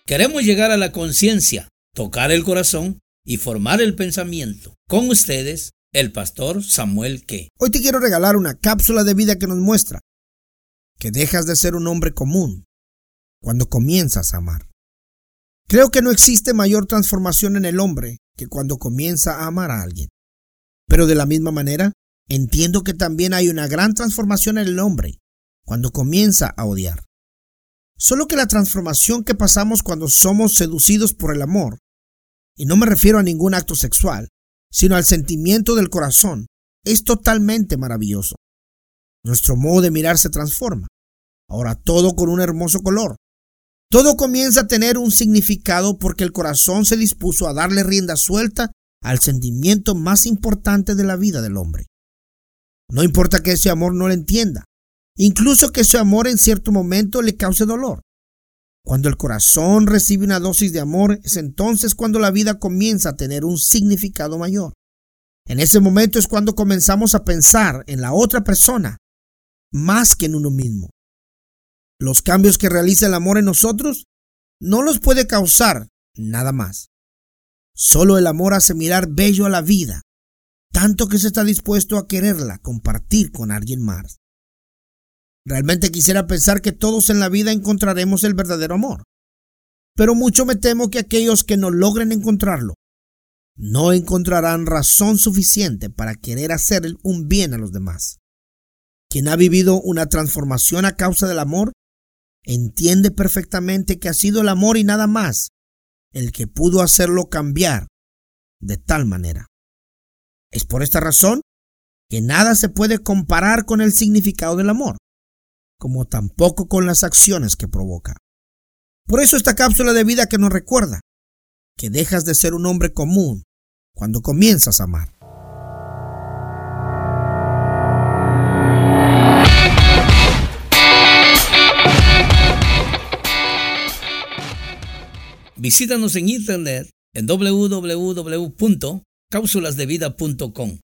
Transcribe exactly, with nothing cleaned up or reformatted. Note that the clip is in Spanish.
Queremos llegar a la conciencia, tocar el corazón y formar el pensamiento. Con ustedes, el pastor Samuel Ke. Hoy te quiero regalar una cápsula de vida que nos muestra que dejas de ser un hombre común cuando comienzas a amar. Creo que no existe mayor transformación en el hombre que cuando comienza a amar a alguien. Pero de la misma manera, entiendo que también hay una gran transformación en el hombre cuando comienza a odiar. Solo que la transformación que pasamos cuando somos seducidos por el amor, y no me refiero a ningún acto sexual, sino al sentimiento del corazón, es totalmente maravilloso. Nuestro modo de mirar se transforma. Ahora todo con un hermoso color. Todo comienza a tener un significado porque el corazón se dispuso a darle rienda suelta al sentimiento más importante de la vida del hombre. No importa que ese amor no lo entienda, incluso que ese amor en cierto momento le cause dolor. Cuando el corazón recibe una dosis de amor, es entonces cuando la vida comienza a tener un significado mayor. En ese momento es cuando comenzamos a pensar en la otra persona más que en uno mismo. Los cambios que realiza el amor en nosotros no los puede causar nada más. Solo el amor hace mirar bello a la vida, tanto que se está dispuesto a quererla compartir con alguien más. Realmente quisiera pensar que todos en la vida encontraremos el verdadero amor, pero mucho me temo que aquellos que no logren encontrarlo no encontrarán razón suficiente para querer hacer un bien a los demás. Quien ha vivido una transformación a causa del amor entiende perfectamente que ha sido el amor y nada más el que pudo hacerlo cambiar de tal manera. Es por esta razón que nada se puede comparar con el significado del amor, como tampoco con las acciones que provoca. Por eso esta cápsula de vida que nos recuerda que dejas de ser un hombre común cuando comienzas a amar. Visítanos en internet en doble u doble u doble u punto cápsulas de vida punto com.